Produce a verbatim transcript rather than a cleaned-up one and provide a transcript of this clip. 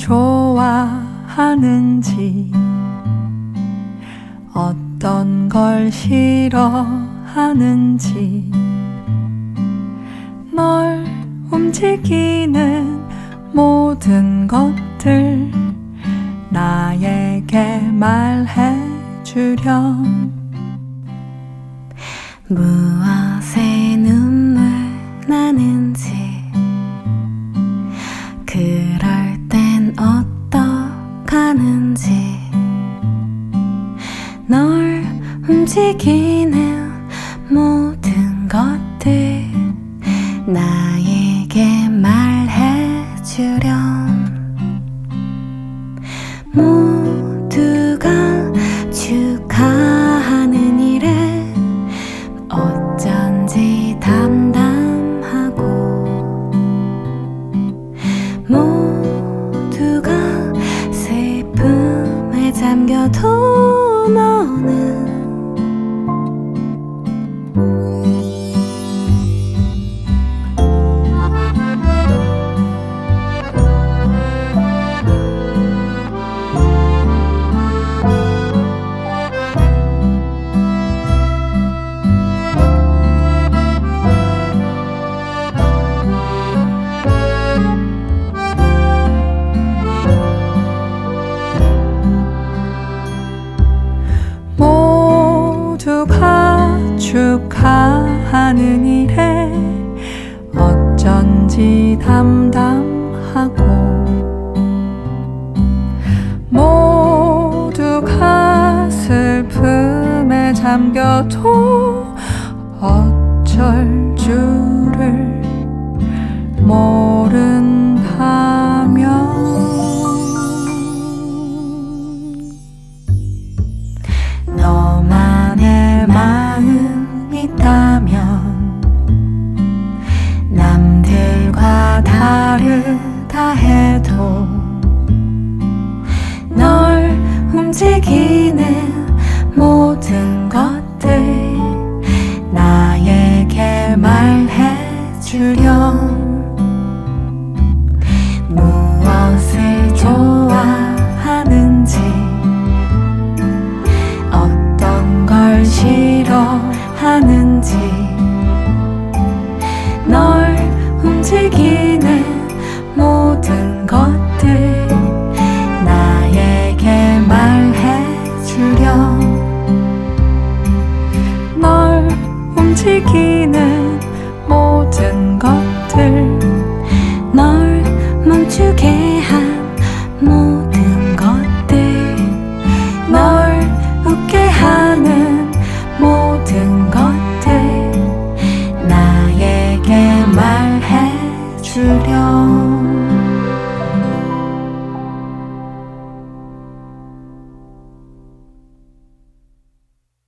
좋아하는지, 어떤 걸 싫어하는지, 널 움직이는 모든 것들 나에게 말해주렴. 무엇에 눈물 나는지, 그럴 땐 어떡하는지, 널 움직이는 모든 것들 나에게 말해주렴. 모두가 축하하는 일에 어쩐지 담담하고, 모두가 슬픔에 잠겨도 너는 모두가 축하하는 일에 어쩐지 담담하고, 모두가 슬픔에 잠겨도 어쩔 줄을 모른다면 너만의 마음 있다면 남들과 다르다 해도 널 움직이는 모든 것들 나에게 말해주렴. 무엇을 좋아하는지, 어떤 걸 싫어하는지, 널 움직이는 모든 것들 나에게 말해주렴. 널 움직이는 모든 것들, 널 멈추게 한 모든 것들, 널 웃게 하는 모든 것들 나에게 말해주렴.